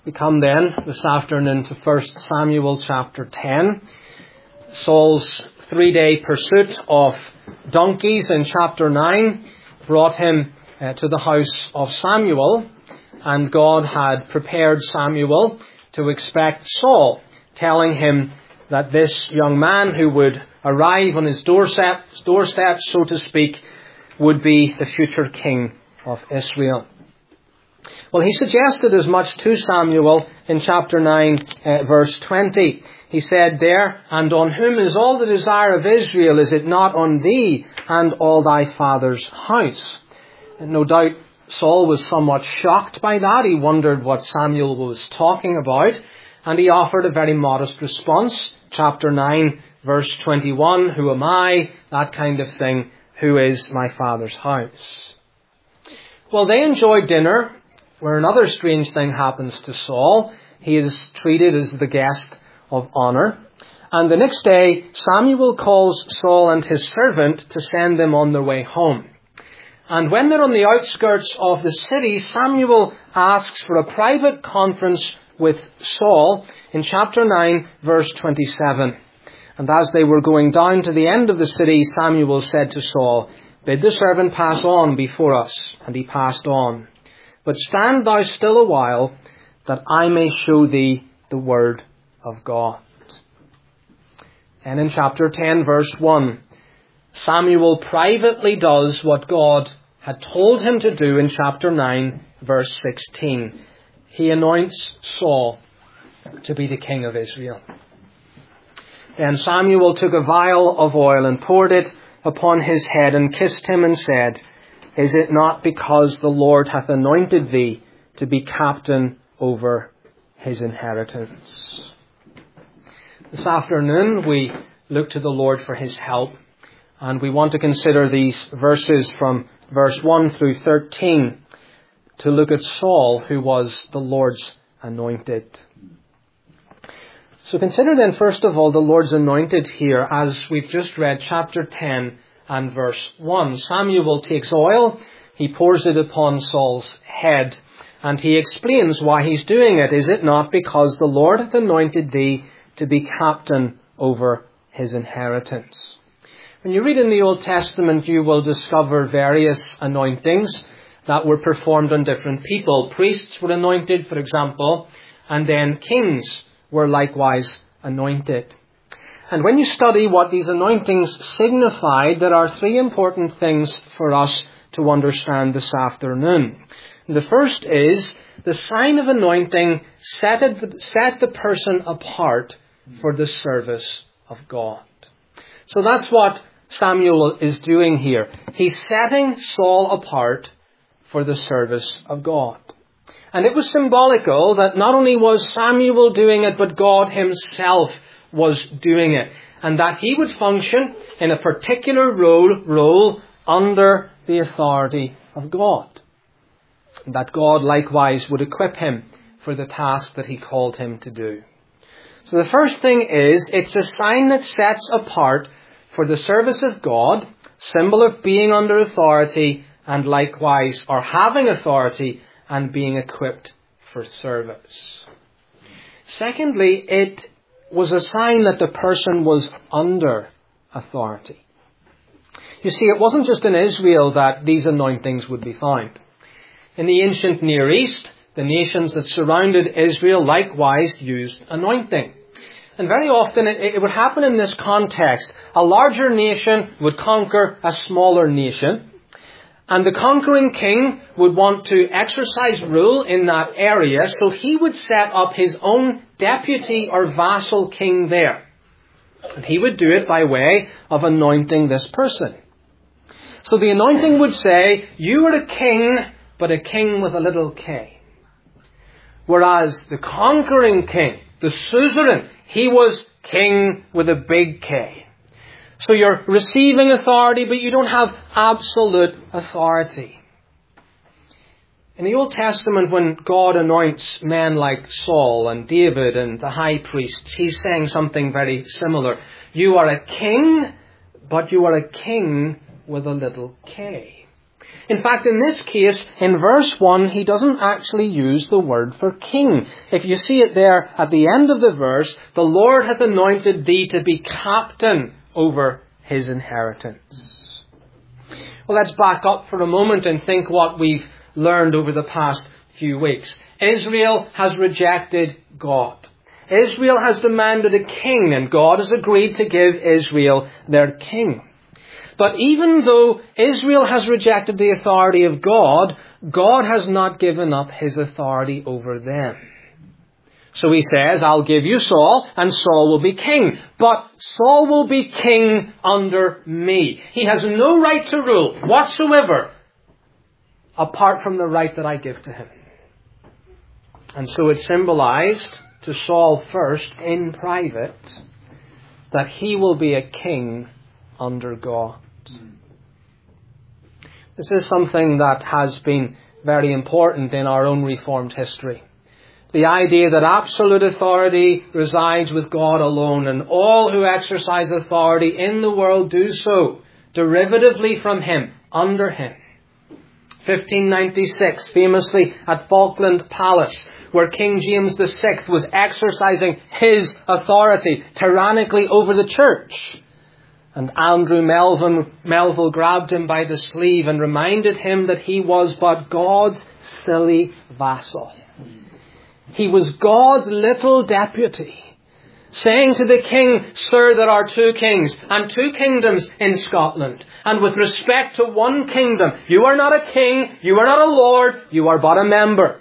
We come then this afternoon to 1 Samuel chapter 10. Saul's 3-day pursuit of donkeys in chapter 9 brought him to the house of Samuel, and God had prepared Samuel to expect Saul, telling him that this young man who would arrive on his doorstep, so to speak, would be the future king of Israel. Well, he suggested as much to Samuel in chapter 9, verse 20. He said there, "And on whom is all the desire of Israel? Is it not on thee and all thy father's house?" And no doubt Saul was somewhat shocked by that. He wondered what Samuel was talking about, and he offered a very modest response. Chapter 9, verse 21, "Who am I?" That kind of thing. "Who is my father's house?" Well, they enjoyed dinner, where another strange thing happens to Saul. He is treated as the guest of honour. And the next day, Samuel calls Saul and his servant to send them on their way home. And when they're on the outskirts of the city, Samuel asks for a private conference with Saul in chapter 9, verse 27. "And as they were going down to the end of the city, Samuel said to Saul, 'Bid the servant pass on before us.' And he passed on. 'But stand thou still a while, that I may show thee the word of God.'" And in chapter 10, verse 1, Samuel privately does what God had told him to do in chapter 9, verse 16. He anoints Saul to be the king of Israel. Then Samuel took a vial of oil and poured it upon his head and kissed him and said, "Is it not because the Lord hath anointed thee to be captain over his inheritance?" This afternoon we look to the Lord for his help, and we want to consider these verses from verse 1 through 13 to look at Saul, who was the Lord's anointed. So consider then first of all the Lord's anointed here, as we've just read chapter 10 and verse 1. Samuel takes oil, he pours it upon Saul's head, and he explains why he's doing it. "Is it not because the Lord hath anointed thee to be captain over his inheritance?" When you read in the Old Testament, you will discover various anointings that were performed on different people. Priests were anointed, for example, and then kings were likewise anointed. And when you study what these anointings signified, there are three important things for us to understand this afternoon. The first is the sign of anointing set the person apart for the service of God. So that's what Samuel is doing here. He's setting Saul apart for the service of God. And it was symbolical that not only was Samuel doing it, but God himself was doing it. And that he would function in a particular role under the authority of God. And that God likewise would equip him for the task that he called him to do. So the first thing is, it's a sign that sets apart for the service of God, symbol of being under authority and likewise, or having authority and being equipped for service. Secondly, it was a sign that the person was under authority. You see, it wasn't just in Israel that these anointings would be found. In the ancient Near East, the nations that surrounded Israel likewise used anointing. And very often it would happen in this context. A larger nation would conquer a smaller nation. And the conquering king would want to exercise rule in that area, so he would set up his own deputy or vassal king there. And he would do it by way of anointing this person. So the anointing would say, you are a king, but a king with a little k. Whereas the conquering king, the suzerain, he was king with a big K. So you're receiving authority, but you don't have absolute authority. In the Old Testament, when God anoints men like Saul and David and the high priests, he's saying something very similar. You are a king, but you are a king with a little k. In fact, in this case, in verse 1, he doesn't actually use the word for king. If you see it there at the end of the verse, the Lord hath anointed thee to be captain over his inheritance. Well, let's back up for a moment and think what we've learned over the past few weeks. Israel has rejected God. Israel has demanded a king, and God has agreed to give Israel their king. But even though Israel has rejected the authority of God, God has not given up his authority over them. So he says, I'll give you Saul, and Saul will be king. But Saul will be king under me. He has no right to rule whatsoever, apart from the right that I give to him. And so it symbolized to Saul first, in private, that he will be a king under God. This is something that has been very important in our own Reformed history. The idea that absolute authority resides with God alone, and all who exercise authority in the world do so derivatively from him, under him. 1596, famously at Falkland Palace, where King James VI was exercising his authority tyrannically over the church. And Andrew Melville grabbed him by the sleeve and reminded him that he was but God's silly vassal. He was God's little deputy, saying to the king, Sir, there are two kings and two kingdoms in Scotland. And with respect to one kingdom, you are not a king, you are not a lord, you are but a member.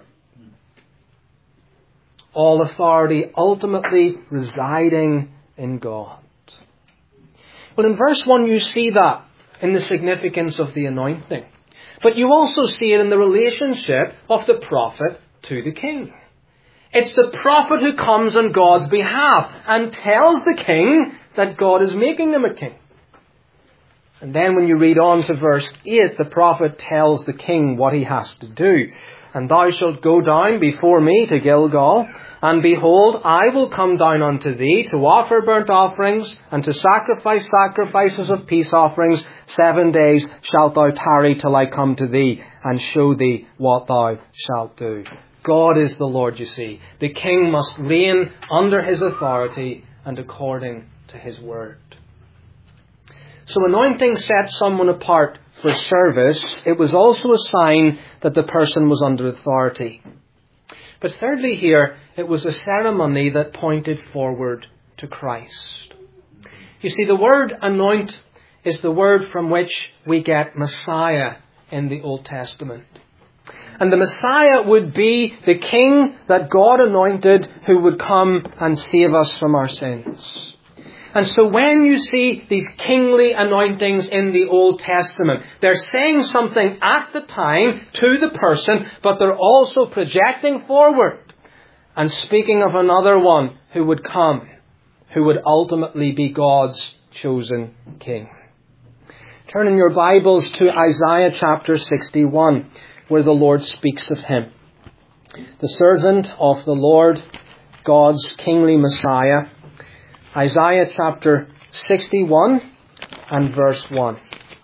All authority ultimately residing in God. Well, in verse 1 you see that in the significance of the anointing. But you also see it in the relationship of the prophet to the king. It's the prophet who comes on God's behalf and tells the king that God is making him a king. And then when you read on to verse 8, the prophet tells the king what he has to do. And thou shalt go down before me to Gilgal, and behold, I will come down unto thee to offer burnt offerings, and to sacrifice sacrifices of peace offerings. 7 days shalt thou tarry till I come to thee, and show thee what thou shalt do. God is the Lord, you see. The king must reign under his authority and according to his word. So anointing sets someone apart for service. It was also a sign that the person was under authority. But thirdly here, it was a ceremony that pointed forward to Christ. You see, the word anoint is the word from which we get Messiah in the Old Testament. And the Messiah would be the king that God anointed who would come and save us from our sins. And so when you see these kingly anointings in the Old Testament, they're saying something at the time to the person, but they're also projecting forward and speaking of another one who would come, who would ultimately be God's chosen king. Turn in your Bibles to Isaiah chapter 61, where the Lord speaks of him. The servant of the Lord, God's kingly Messiah. Isaiah chapter 61 and verse 1.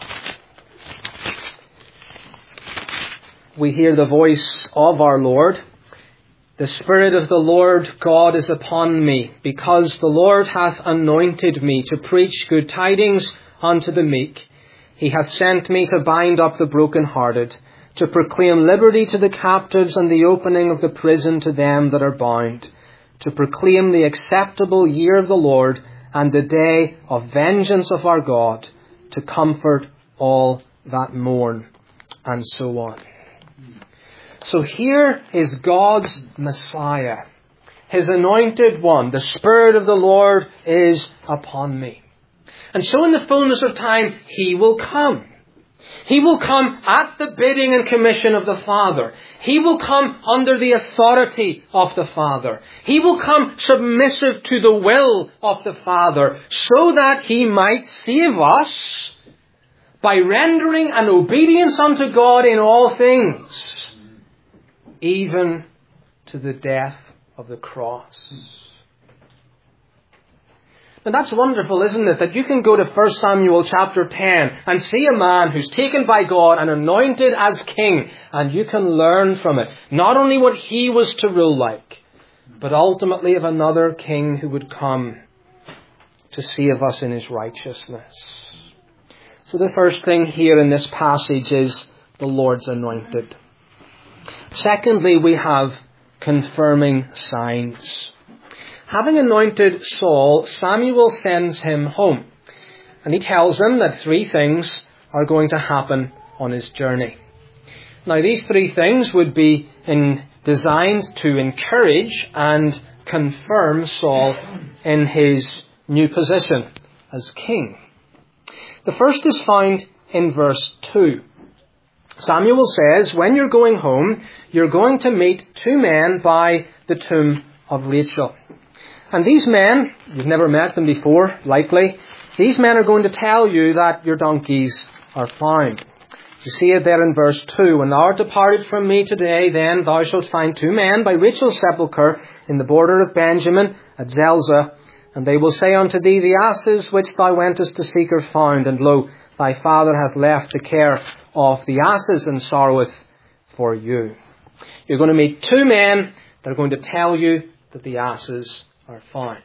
We hear the voice of our Lord. The Spirit of the Lord God is upon me, because the Lord hath anointed me to preach good tidings unto the meek. He hath sent me to bind up the brokenhearted, to proclaim liberty to the captives and the opening of the prison to them that are bound, to proclaim the acceptable year of the Lord and the day of vengeance of our God, to comfort all that mourn, and so on. So here is God's Messiah, his anointed one. The Spirit of the Lord is upon me. And so in the fullness of time, he will come. He will come at the bidding and commission of the Father. He will come under the authority of the Father. He will come submissive to the will of the Father, so that he might save us by rendering an obedience unto God in all things, even to the death of the cross. And that's wonderful, isn't it? That you can go to 1 Samuel chapter 10 and see a man who's taken by God and anointed as king, and you can learn from it. Not only what he was to rule like, but ultimately of another king who would come to save us in his righteousness. So the first thing here in this passage is the Lord's anointed. Secondly, we have confirming signs. Having anointed Saul, Samuel sends him home. And he tells him that 3 things are going to happen on his journey. Now, these 3 things would be designed to encourage and confirm Saul in his new position as king. The first is found in verse 2. Samuel says, when you're going home, you're going to meet 2 men by the tomb of Rachel. And these men, you've never met them before, likely, these men are going to tell you that your donkeys are found. You see it there in verse 2. When thou art departed from me today, then thou shalt find 2 men by Rachel's sepulchre in the border of Benjamin at Zelzah. And they will say unto thee, the asses which thou wentest to seek are found, and lo, thy father hath left the care of the asses and sorroweth for you. You're going to meet 2 men that are going to tell you that the asses are found.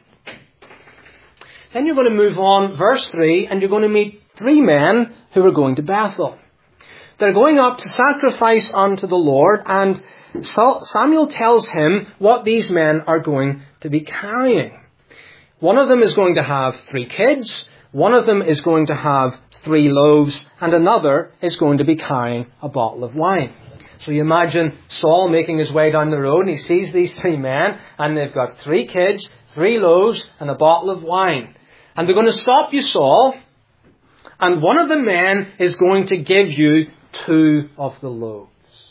Then you're going to move on, verse 3, and you're going to meet 3 men who are going to Bethel. They're going up to sacrifice unto the Lord, and Samuel tells him what these men are going to be carrying. One of them is going to have 3 kids, one of them is going to have 3 loaves, and another is going to be carrying a bottle of wine. So you imagine Saul making his way down the road, and he sees these 3 men, and they've got 3 kids, 3 loaves, and a bottle of wine. And they're going to stop you, Saul, and one of the men is going to give you 2 of the loaves.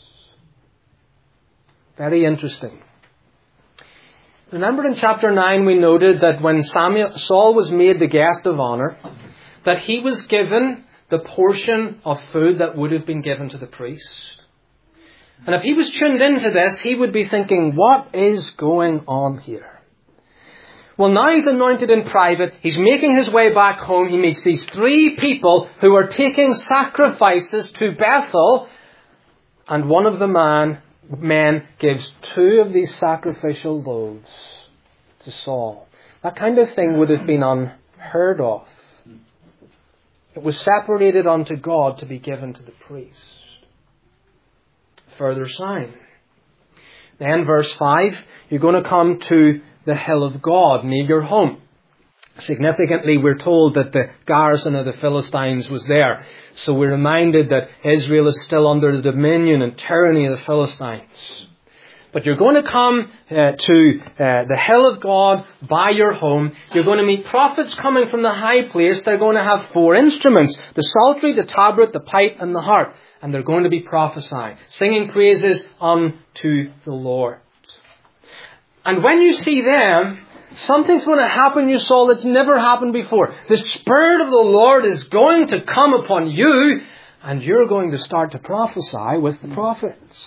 Very interesting. Remember in chapter 9 we noted that when Saul was made the guest of honor, that he was given the portion of food that would have been given to the priest. And if he was tuned into this, he would be thinking, what is going on here? Well, now he's anointed in private. He's making his way back home. He meets these 3 people who are taking sacrifices to Bethel. And one of the men gives 2 of these sacrificial loaves to Saul. That kind of thing would have been unheard of. It was separated unto God to be given to the priest. Further sign. Then verse 5, you're going to come to the hill of God near your home. Significantly, we're told that the garrison of the Philistines was there. So we're reminded that Israel is still under the dominion and tyranny of the Philistines. But you're going to come to the hill of God by your home. You're going to meet prophets coming from the high place. They're going to have 4 instruments: the psaltery, the tabret, the pipe, and the harp. And they're going to be prophesying, singing praises unto the Lord. And when you see them, something's going to happen, you Saul, that's never happened before. The Spirit of the Lord is going to come upon you, and you're going to start to prophesy with the prophets.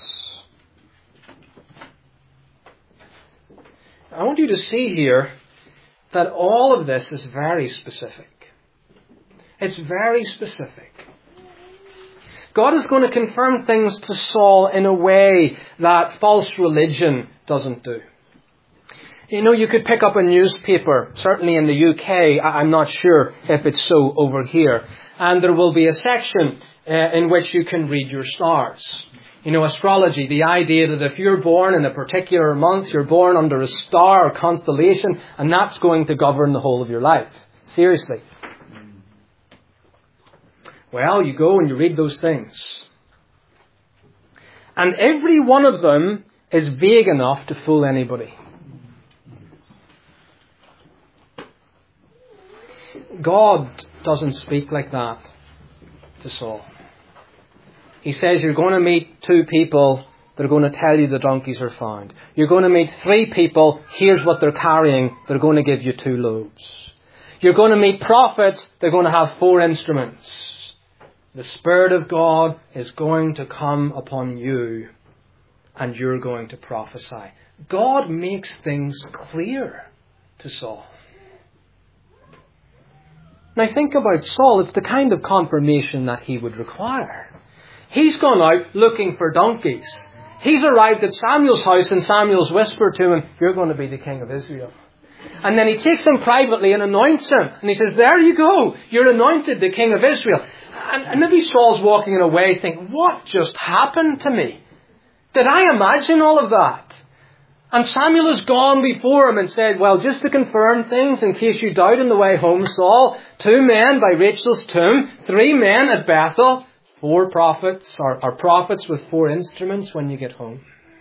I want you to see here that all of this is very specific. It's very specific. God is going to confirm things to Saul in a way that false religion doesn't do. You know, you could pick up a newspaper, certainly in the UK, I'm not sure if it's so over here, and there will be a section in which you can read your stars. You know, astrology, the idea that if you're born in a particular month, you're born under a star or constellation, and that's going to govern the whole of your life. Seriously. Well, you go and you read those things. And every one of them is vague enough to fool anybody. God doesn't speak like that to Saul. He says you're going to meet 2 people that are going to tell you the donkeys are found. You're going to meet 3 people, here's what they're carrying, they're going to give you 2 loaves. You're going to meet prophets, they're going to have 4 instruments. The Spirit of God is going to come upon you, and you're going to prophesy. God makes things clear to Saul. Now think about Saul. It's the kind of confirmation that he would require. He's gone out looking for donkeys. He's arrived at Samuel's house and Samuel's whispered to him, "You're going to be the king of Israel." And then he takes him privately and anoints him. And he says, "There you go. You're anointed the king of Israel." And maybe Saul's walking away thinking, "What just happened to me? Did I imagine all of that?" And Samuel has gone before him and said, "Well, just to confirm things, in case you doubt on the way home, Saul, 2 men by Rachel's tomb, 3 men at Bethel, 4 prophets, or prophets with 4 instruments when you get home."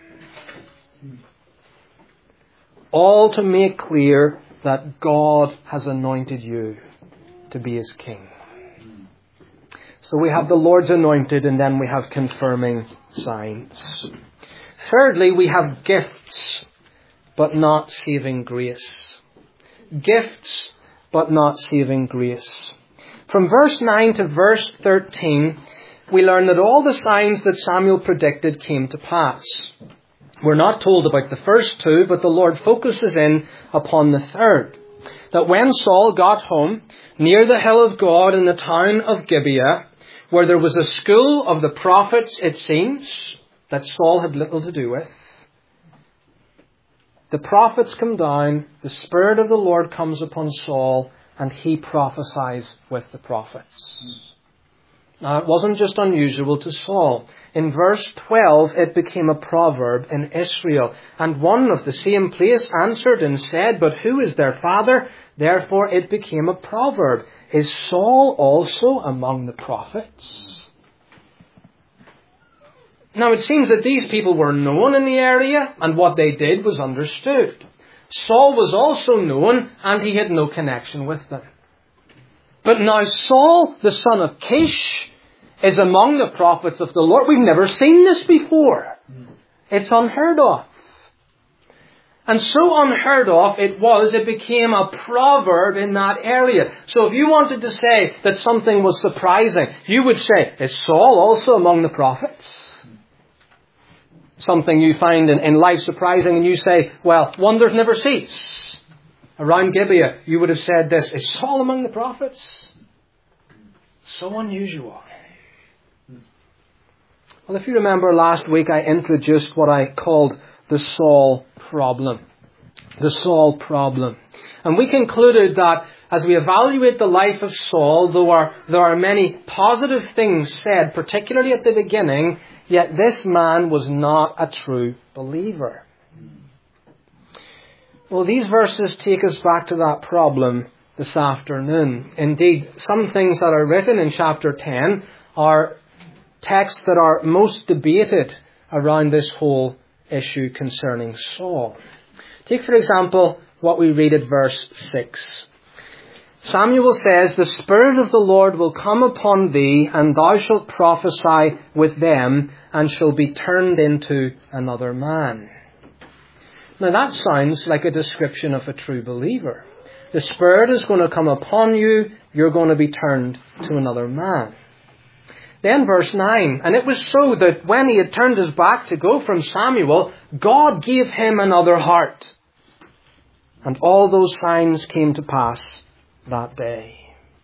All to make clear that God has anointed you to be His king. So we have the Lord's anointed, and then we have confirming signs. Thirdly, we have gifts, but not saving grace. Gifts, but not saving grace. From verse 9 to verse 13, we learn that all the signs that Samuel predicted came to pass. We're not told about the first 2, but the Lord focuses in upon the third. That when Saul got home, near the hill of God in the town of Gibeah, where there was a school of the prophets, it seems, that Saul had little to do with, the prophets come down, the Spirit of the Lord comes upon Saul, and he prophesies with the prophets. Now, it wasn't just unusual to Saul. In verse 12, it became a proverb in Israel. And one of the same place answered and said, "But who is their father?" Therefore it became a proverb. Is Saul also among the prophets? Now, it seems that these people were known in the area, and what they did was understood. Saul was also known, and he had no connection with them. But now Saul, the son of Kish, is among the prophets of the Lord. We've never seen this before. It's unheard of. And so unheard of it became a proverb in that area. So if you wanted to say that something was surprising, you would say, "Is Saul also among the prophets?" Something you find in life surprising, and you say, "Well, wonders never cease." Around Gibeah, you would have said this, "Is Saul among the prophets?" So unusual. Well, if you remember last week, I introduced what I called the Saul problem. The Saul problem. And we concluded that as we evaluate the life of Saul, though there are many positive things said, particularly at the beginning, yet this man was not a true believer. Well, these verses take us back to that problem this afternoon. Indeed, some things that are written in chapter 10 are texts that are most debated around this whole issue concerning Saul. Take, for example, what we read at verse 6. Samuel says, "The Spirit of the Lord will come upon thee, and thou shalt prophesy with them, and shall be turned into another man." Now that sounds like a description of a true believer. The Spirit is going to come upon you, you're going to be turned to another man. Then verse 9, "And it was so that when he had turned his back to go from Samuel, God gave him another heart. And all those signs came to pass that day."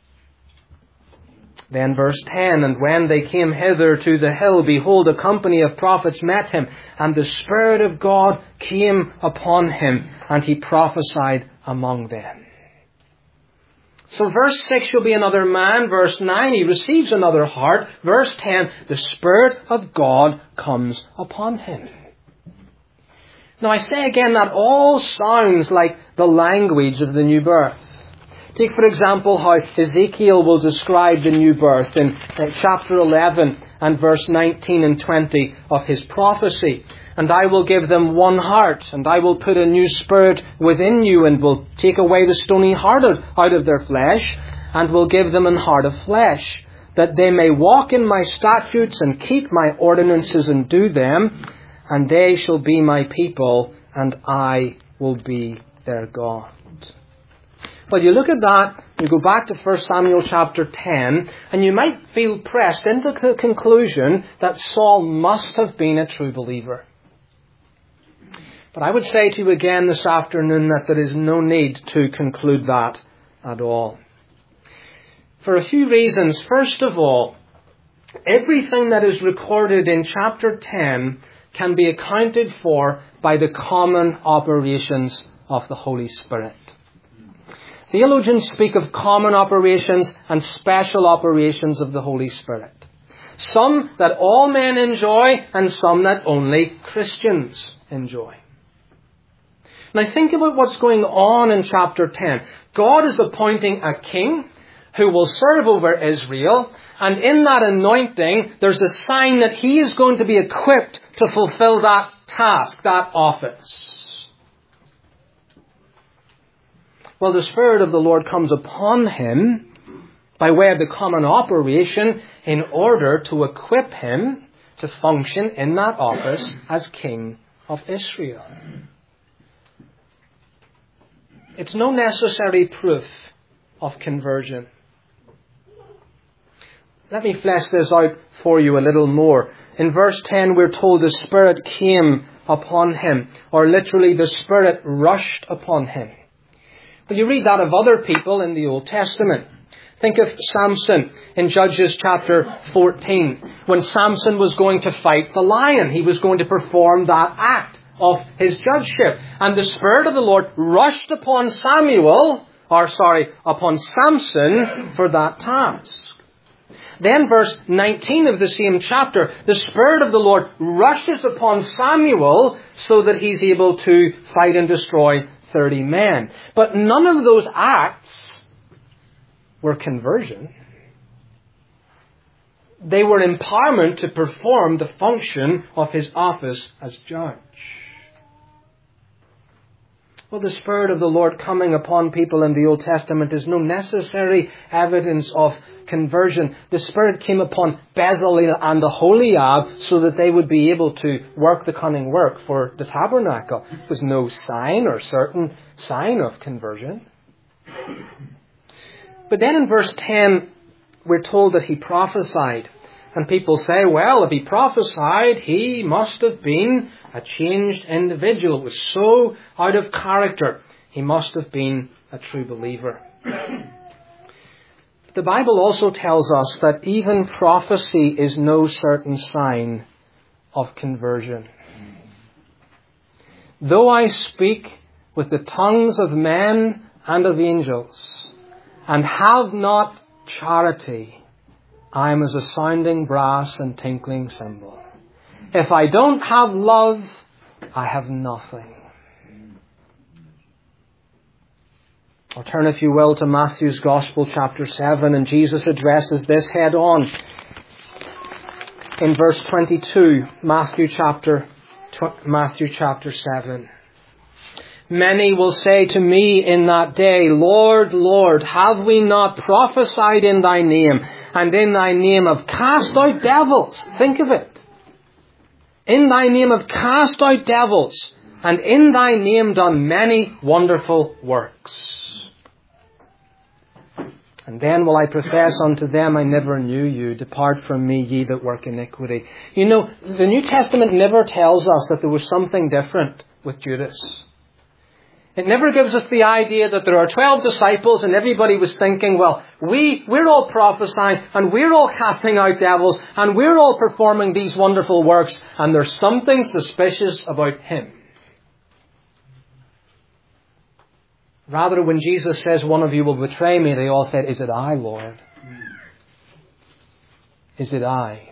Then verse 10, "And when they came hither to the hill, behold, a company of prophets met him, and the Spirit of God came upon him, and he prophesied among them." So verse 6 will be another man. Verse 9, he receives another heart. Verse 10, the Spirit of God comes upon him. Now I say again, that all sounds like the language of the new birth. Take, for example, how Ezekiel will describe the new birth in chapter 11 and verse 19 and 20 of his prophecy. "And I will give them one heart, and I will put a new spirit within you, and will take away the stony heart out of their flesh, and will give them an heart of flesh, that they may walk in my statutes and keep my ordinances and do them, and they shall be my people, and I will be their God." Well, you look at that, you go back to 1 Samuel chapter 10, and you might feel pressed into the conclusion that Saul must have been a true believer. But I would say to you again this afternoon that there is no need to conclude that at all. For a few reasons. First of all, everything that is recorded in chapter 10 can be accounted for by the common operations of the Holy Spirit. Theologians speak of common operations and special operations of the Holy Spirit. Some that all men enjoy and some that only Christians enjoy. Now think about what's going on in chapter 10. God is appointing a king who will serve over Israel, and in that anointing there's a sign that he is going to be equipped to fulfill that task, that office. Well, the Spirit of the Lord comes upon him by way of the common operation in order to equip him to function in that office as King of Israel. It's no necessary proof of conversion. Let me flesh this out for you a little more. In verse 10 we're told the Spirit came upon him, or literally the Spirit rushed upon him. But you read that of other people in the Old Testament. Think of Samson in Judges chapter 14. When Samson was going to fight the lion, he was going to perform that act of his judgeship. And the Spirit of the Lord rushed upon Samson for that task. Then verse 19 of the same chapter, the Spirit of the Lord rushes upon Samuel so that he's able to fight and destroy 30 men. But none of those acts were conversion. They were empowerment to perform the function of his office as judge. Well, the Spirit of the Lord coming upon people in the Old Testament is no necessary evidence of conversion. The Spirit came upon Bezalel and Aholiab so that they would be able to work the cunning work for the tabernacle. There was no sign or certain sign of conversion. But then in verse 10, we're told that he prophesied. And people say, well, if he prophesied, he must have been a changed individual. It was so out of character. He must have been a true believer. The Bible also tells us that even prophecy is no certain sign of conversion. Though I speak with the tongues of men and of angels, and have not charity, I am as a sounding brass and tinkling cymbal. If I don't have love, I have nothing. Or turn, if you will, to Matthew's Gospel, chapter 7, and Jesus addresses this head on. In verse 22, Matthew chapter 7. Many will say to me in that day, Lord, Lord, have we not prophesied in thy name, and in thy name have cast out devils? Think of it. In thy name have cast out devils, and in thy name done many wonderful works. And then will I profess unto them, I never knew you. Depart from me, ye that work iniquity. You know, the New Testament never tells us that there was something different with Judas. It never gives us the idea that there are 12 disciples and everybody was thinking, well, we're all prophesying and we're all casting out devils and we're all performing these wonderful works, and there's something suspicious about him. Rather, when Jesus says, one of you will betray me, they all said, is it I, Lord? Is it I?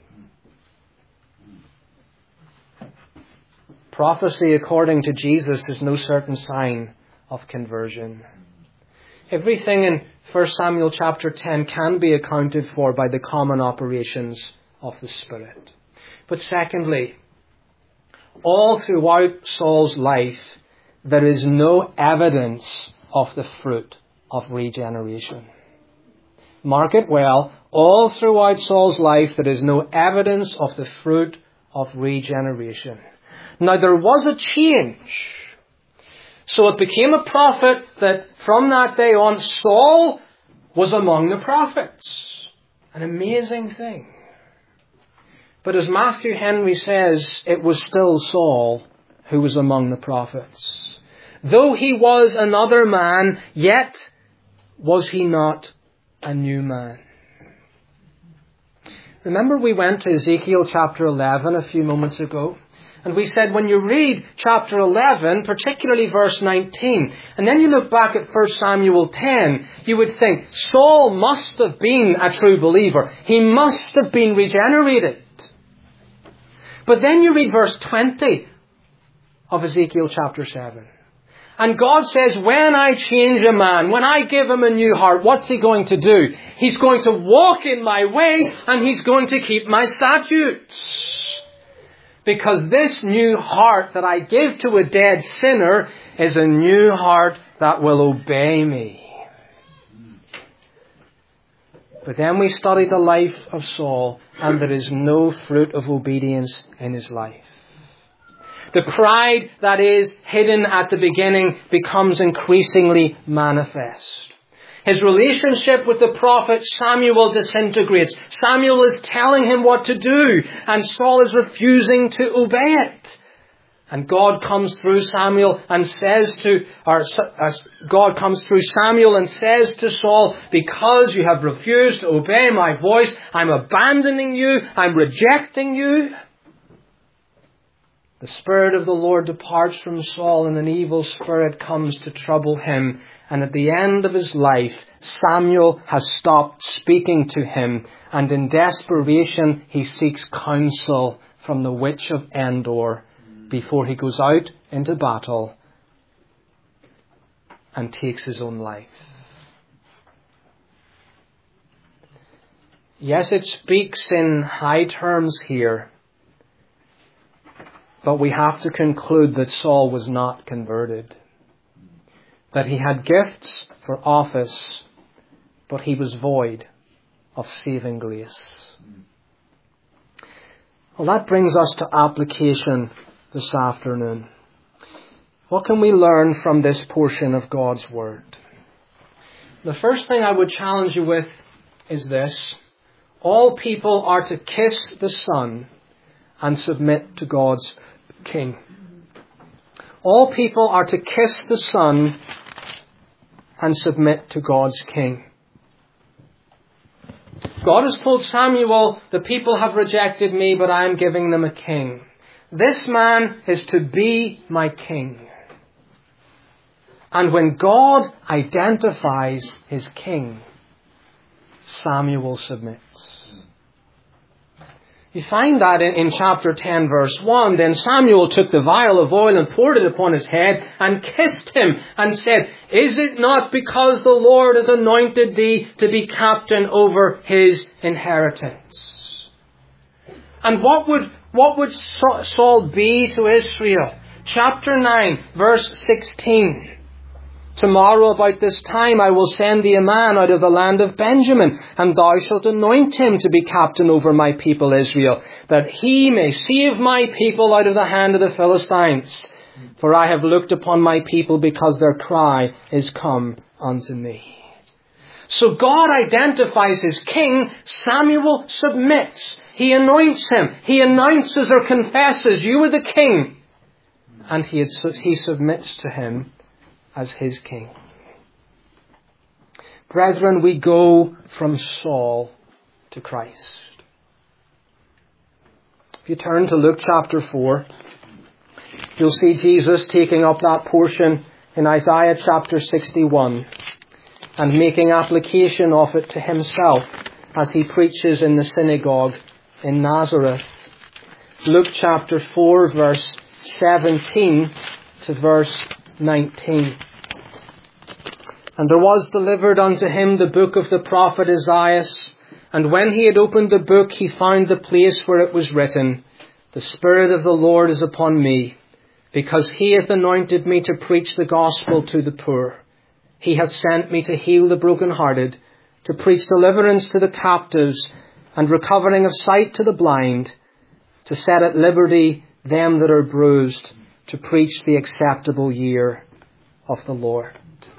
Prophecy, according to Jesus, is no certain sign of conversion. Everything in 1 Samuel chapter 10 can be accounted for by the common operations of the Spirit. But secondly, all throughout Saul's life, there is no evidence of the fruit of regeneration. Mark it well. All throughout Saul's life, there is no evidence of the fruit of regeneration. Now, there was a change. So it became a prophet that from that day on, Saul was among the prophets. An amazing thing. But as Matthew Henry says, it was still Saul who was among the prophets. Though he was another man, yet was he not a new man. Remember we went to Ezekiel chapter 11 a few moments ago? And we said when you read chapter 11, particularly verse 19, and then you look back at 1 Samuel 10, you would think Saul must have been a true believer. He must have been regenerated. But then you read verse 20 of Ezekiel chapter 7. And God says, when I change a man, when I give him a new heart, what's he going to do? He's going to walk in my ways and he's going to keep my statutes. Because this new heart that I give to a dead sinner is a new heart that will obey me. But then we study the life of Saul, and there is no fruit of obedience in his life. The pride that is hidden at the beginning becomes increasingly manifest. His relationship with the prophet Samuel disintegrates. Samuel is telling him what to do, and Saul is refusing to obey it. And God comes through Samuel and says to Saul, because you have refused to obey my voice, I'm abandoning you, I'm rejecting you. The Spirit of the Lord departs from Saul, and an evil spirit comes to trouble him. And at the end of his life, Samuel has stopped speaking to him, and in desperation he seeks counsel from the witch of Endor before he goes out into battle and takes his own life. Yes, it speaks in high terms here, but we have to conclude that Saul was not converted. That he had gifts for office, but he was void of saving grace. Well, that brings us to application this afternoon. What can we learn from this portion of God's Word? The first thing I would challenge you with is this. All people are to kiss the Son and submit to God's King. All people are to kiss the Son and submit to God's King. God has told Samuel, the people have rejected me, but I am giving them a king. This man is to be my king. And when God identifies his king, Samuel submits. You find that in chapter 10 verse 1. Then Samuel took the vial of oil and poured it upon his head and kissed him and said, is it not because the Lord hath anointed thee to be captain over his inheritance? And what would Saul be to Israel? Chapter 9 verse 16. Tomorrow about this time I will send thee a man out of the land of Benjamin, and thou shalt anoint him to be captain over my people Israel, that he may save my people out of the hand of the Philistines. For I have looked upon my people, because their cry is come unto me. So God identifies his king. Samuel submits. He anoints him. He announces or confesses, you are the king. And he submits to him as his king. Brethren, we go from Saul to Christ. If you turn to Luke chapter 4, you'll see Jesus taking up that portion in Isaiah chapter 61 and making application of it to himself as he preaches in the synagogue in Nazareth. Luke chapter 4 verse 17 to verse 19. And there was delivered unto him the book of the prophet Isaiah. And when he had opened the book, he found the place where it was written, the Spirit of the Lord is upon me, because he hath anointed me to preach the gospel to the poor. He hath sent me to heal the brokenhearted, to preach deliverance to the captives, and recovering of sight to the blind, to set at liberty them that are bruised, to preach the acceptable year of the Lord.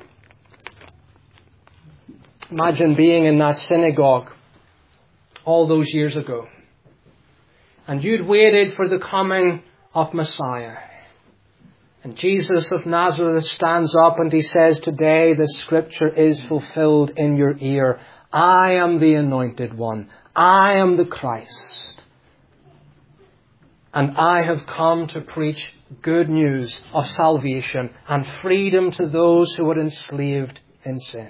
Imagine being in that synagogue all those years ago, and you'd waited for the coming of Messiah. And Jesus of Nazareth stands up and he says, today the scripture is fulfilled in your ear. I am the anointed one. I am the Christ. And I have come to preach good news of salvation and freedom to those who are enslaved in sin.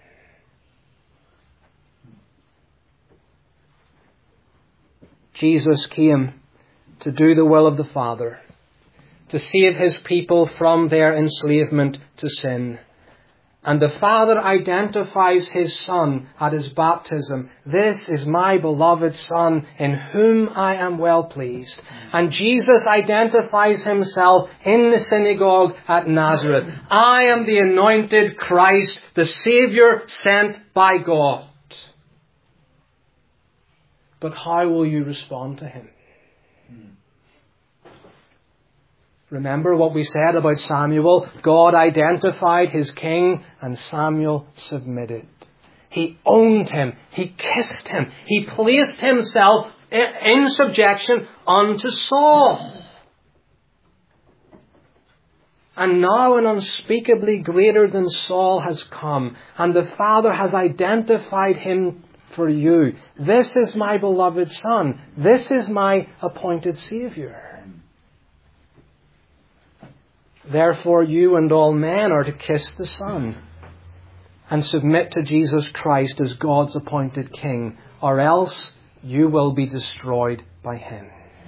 Jesus came to do the will of the Father, to save his people from their enslavement to sin. And the Father identifies his Son at his baptism. This is my beloved Son, in whom I am well pleased. And Jesus identifies himself in the synagogue at Nazareth. I am the anointed Christ, the Saviour sent by God. But how will you respond to him? Remember what we said about Samuel? God identified his king and Samuel submitted. He owned him. He kissed him. He placed himself in subjection unto Saul. And now an unspeakably greater than Saul has come, and the Father has identified him for you. This is my beloved Son. This is my appointed Saviour. Therefore, you and all men are to kiss the Son and submit to Jesus Christ as God's appointed King, or else you will be destroyed by him.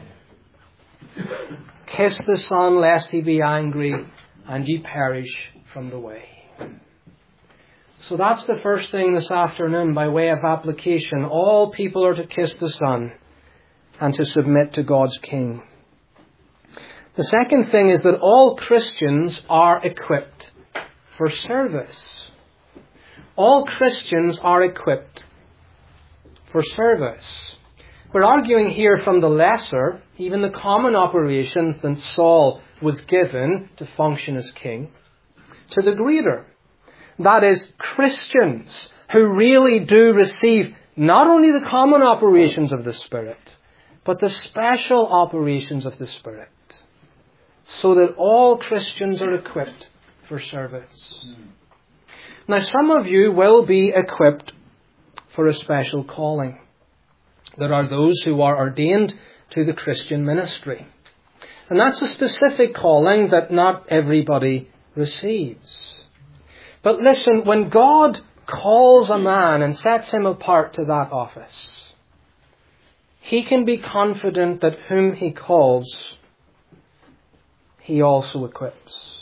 Kiss the Son, lest he be angry and ye perish from the way. So that's the first thing this afternoon by way of application. All people are to kiss the Son and to submit to God's King. The second thing is that all Christians are equipped for service. All Christians are equipped for service. We're arguing here from the lesser, even the common operations that Saul was given to function as king, to the greater. That is, Christians who really do receive not only the common operations of the Spirit, but the special operations of the Spirit. So that all Christians are equipped for service. Now, some of you will be equipped for a special calling. There are those who are ordained to the Christian ministry. And that's a specific calling that not everybody receives. But listen, when God calls a man and sets him apart to that office, he can be confident that whom he calls, he also equips.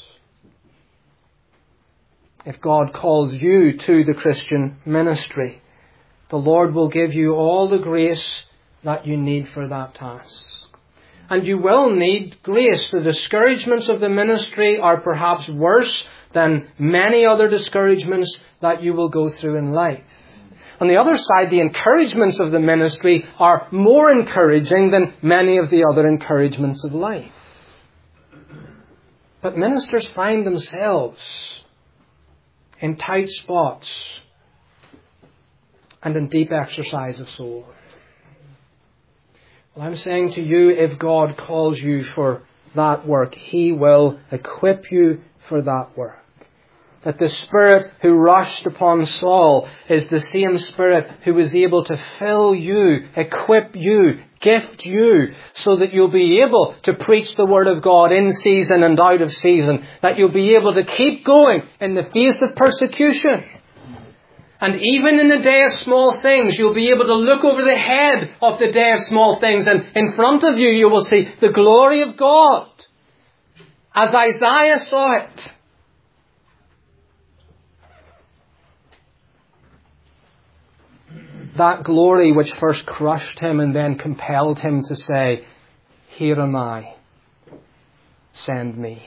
If God calls you to the Christian ministry, the Lord will give you all the grace that you need for that task. And you will need grace. The discouragements of the ministry are perhaps worse than many other discouragements that you will go through in life. On the other side, the encouragements of the ministry are more encouraging than many of the other encouragements of life. But ministers find themselves in tight spots and in deep exercise of soul. Well, I'm saying to you, if God calls you for that work, he will equip you for that work. That the Spirit who rushed upon Saul is the same Spirit who is able to fill you, equip you, gift you, so that you'll be able to preach the Word of God in season and out of season. That you'll be able to keep going in the face of persecution. And even in the day of small things, you'll be able to look over the head of the day of small things, and in front of you, you will see the glory of God. As Isaiah saw it. That glory which first crushed him and then compelled him to say, "Here am I, send me."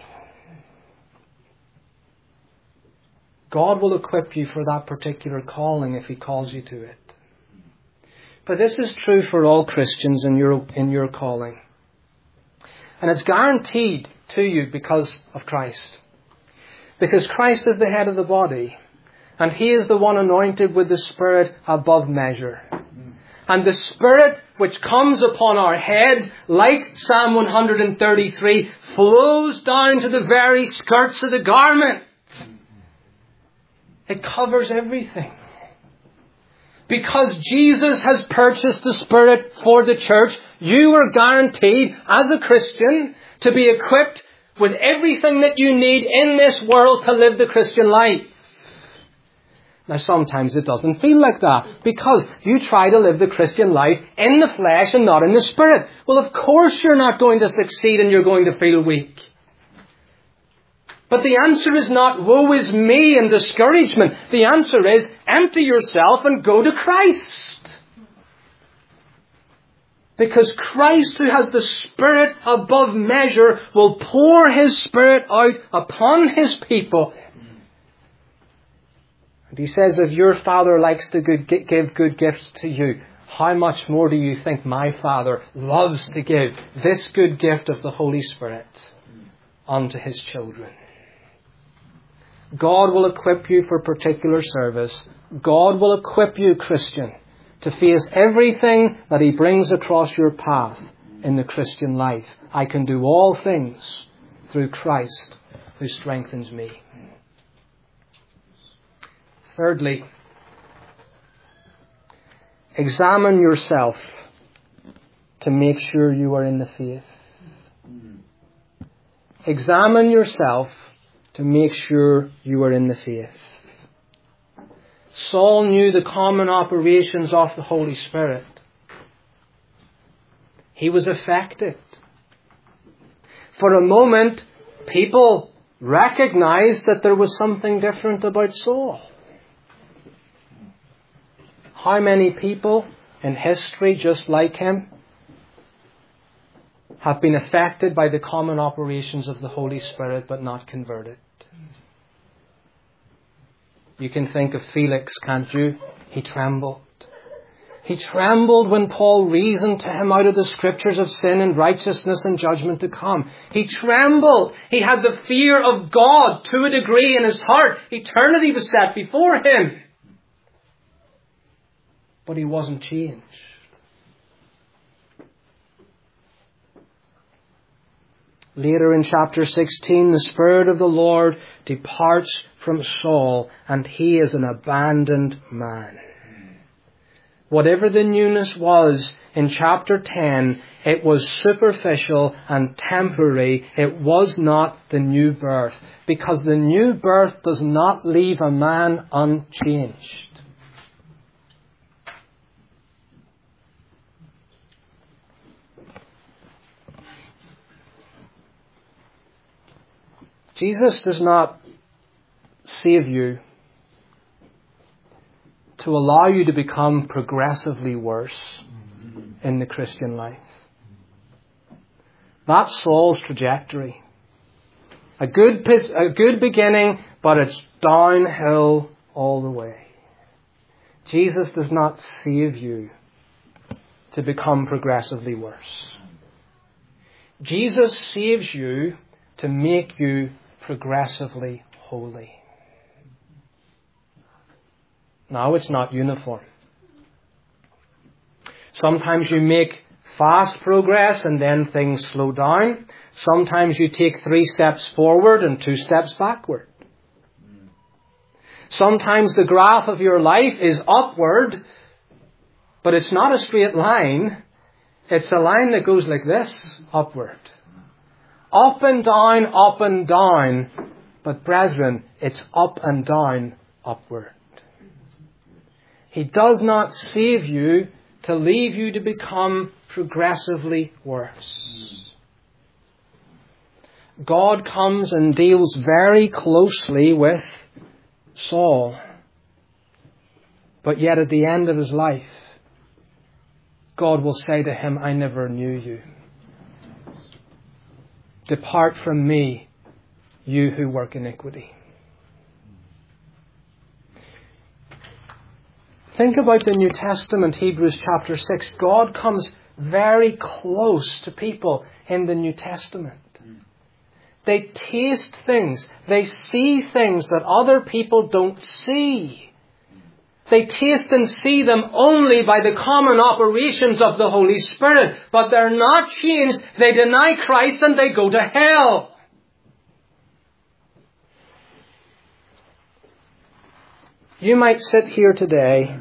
God will equip you for that particular calling if he calls you to it. But this is true for all Christians in your calling. And it's guaranteed to you because of Christ. Because Christ is the head of the body. And he is the one anointed with the Spirit above measure. And the Spirit which comes upon our head, like Psalm 133, flows down to the very skirts of the garment. It covers everything. Because Jesus has purchased the Spirit for the church, you are guaranteed, as a Christian, to be equipped with everything that you need in this world to live the Christian life. Now, sometimes it doesn't feel like that, because you try to live the Christian life in the flesh and not in the Spirit. Well, of course you're not going to succeed and you're going to feel weak. But the answer is not, woe is me and discouragement. The answer is, empty yourself and go to Christ. Because Christ, who has the Spirit above measure, will pour His Spirit out upon His people. And He says, if your Father likes to give good gifts to you, how much more do you think my Father loves to give this good gift of the Holy Spirit unto His children? God will equip you for particular service. God will equip you, Christian, to face everything that He brings across your path in the Christian life. I can do all things through Christ who strengthens me. Thirdly, examine yourself to make sure you are in the faith. Examine yourself to make sure you are in the faith. Saul knew the common operations of the Holy Spirit. He was affected. For a moment, people recognized that there was something different about Saul. How many people in history, just like him, have been affected by the common operations of the Holy Spirit but not converted? You can think of Felix, can't you? He trembled. He trembled when Paul reasoned to him out of the Scriptures of sin and righteousness and judgment to come. He trembled. He had the fear of God to a degree in his heart. Eternity was set before him. But he wasn't changed. Later in chapter 16, the Spirit of the Lord departs from Saul, and he is an abandoned man. Whatever the newness was in chapter 10, it was superficial and temporary. It was not the new birth, because the new birth does not leave a man unchanged. Jesus does not save you to allow you to become progressively worse in the Christian life. That's Saul's trajectory. A good beginning, but it's downhill all the way. Jesus does not save you to become progressively worse. Jesus saves you to make you progressively holy. Now, it's not uniform. Sometimes you make fast progress and then things slow down. Sometimes you take 3 steps forward and 2 steps backward. Sometimes the graph of your life is upward, but it's not a straight line. It's a line that goes like this, upward. Up and down, but brethren, it's up and down, upward. He does not save you to leave you to become progressively worse. God comes and deals very closely with Saul, but yet at the end of his life, God will say to him, I never knew you. Depart from me, you who work iniquity. Think about the New Testament, Hebrews chapter 6. God comes very close to people in the New Testament. They taste things. They see things that other people don't see. They taste and see them only by the common operations of the Holy Spirit. But they're not changed. They deny Christ and they go to hell. You might sit here today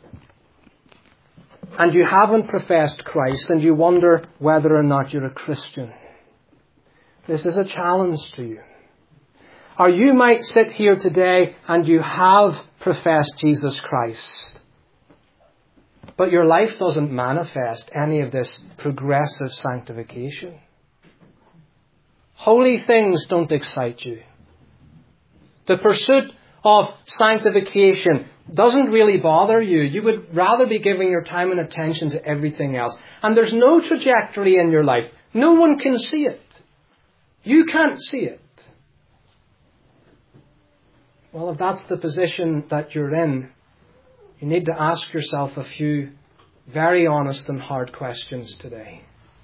and you haven't professed Christ and you wonder whether or not you're a Christian. This is a challenge to you. Or you might sit here today and you have professed Jesus Christ, but your life doesn't manifest any of this progressive sanctification. Holy things don't excite you. The pursuit of sanctification doesn't really bother you. You would rather be giving your time and attention to everything else. And there's no trajectory in your life. No one can see it. You can't see it. Well, if that's the position that you're in, you need to ask yourself a few very honest and hard questions today.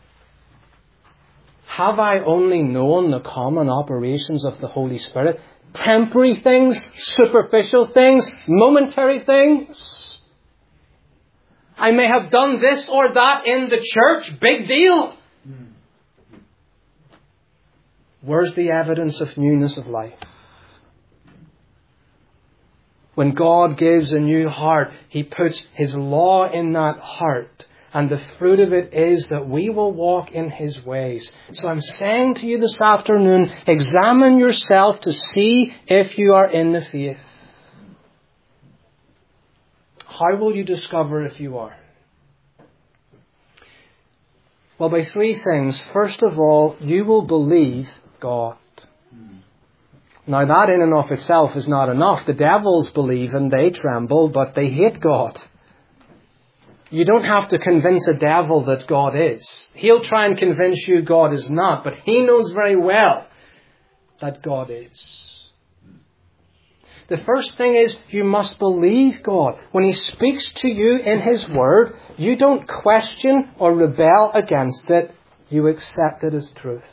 Have I only known the common operations of the Holy Spirit? Temporary things, superficial things, momentary things. I may have done this or that in the church. Big deal. Where's the evidence of newness of life? When God gives a new heart, He puts His law in that heart. And the fruit of it is that we will walk in His ways. So I'm saying to you this afternoon, examine yourself to see if you are in the faith. How will you discover if you are? Well, by three things. First of all, you will believe God. Now that in and of itself is not enough. The devils believe and they tremble, but they hate God. You don't have to convince a devil that God is. He'll try and convince you God is not, but he knows very well that God is. The first thing is you must believe God. When He speaks to you in His Word, you don't question or rebel against it. You accept it as truth.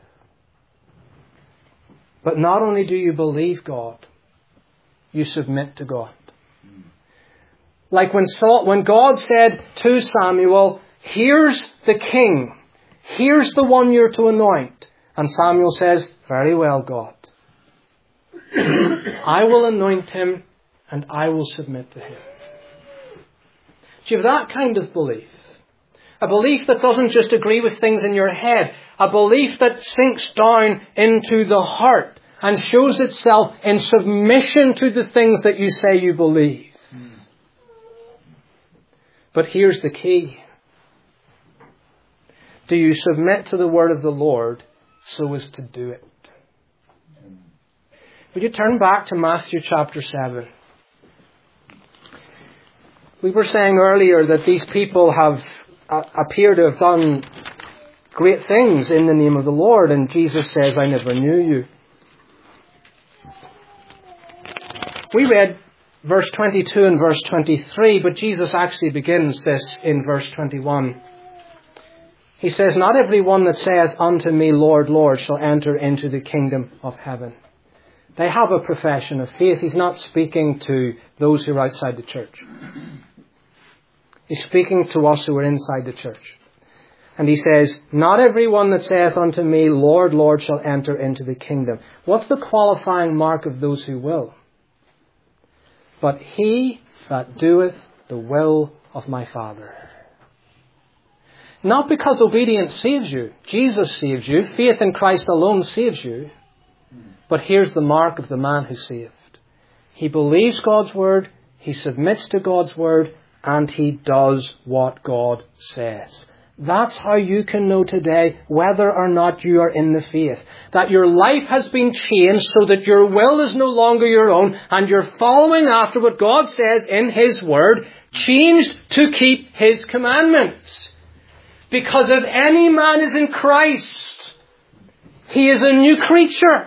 But not only do you believe God, you submit to God. Like when God said to Samuel, here's the king. Here's the one you're to anoint. And Samuel says, very well, God. I will anoint him and I will submit to him. Do you have that kind of belief? A belief that doesn't just agree with things in your head. A belief that sinks down into the heart and shows itself in submission to the things that you say you believe. But here's the key. Do you submit to the word of the Lord so as to do it? Would you turn back to Matthew chapter 7? We were saying earlier that these people appear to have done great things in the name of the Lord, and Jesus says, I never knew you. We read verse 22 and verse 23, but Jesus actually begins this in verse 21. He says, not every one that saith unto me, Lord, Lord, shall enter into the kingdom of heaven. They have a profession of faith. He's not speaking to those who are outside the church. He's speaking to us who are inside the church. And he says, not every one that saith unto me, Lord, Lord, shall enter into the kingdom. What's the qualifying mark of those who will? But he that doeth the will of my Father. Not because obedience saves you. Jesus saves you. Faith in Christ alone saves you. But here's the mark of the man who's saved. He believes God's word, he submits to God's word, and he does what God says. That's how you can know today whether or not you are in the faith. That your life has been changed so that your will is no longer your own and you're following after what God says in His Word, changed to keep His commandments. Because if any man is in Christ, he is a new creature.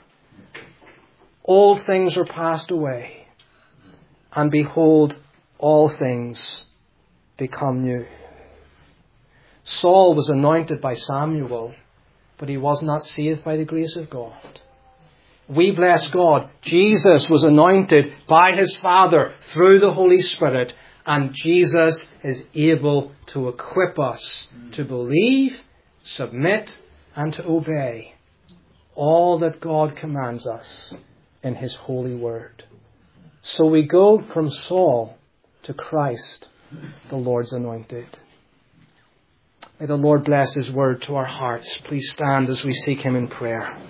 All things are passed away, and behold, all things become new. Saul was anointed by Samuel, but he was not saved by the grace of God. We bless God. Jesus was anointed by his Father through the Holy Spirit, and Jesus is able to equip us to believe, submit, and to obey all that God commands us in his holy word. So we go from Saul to Christ, the Lord's anointed. May the Lord bless his word to our hearts. Please stand as we seek him in prayer.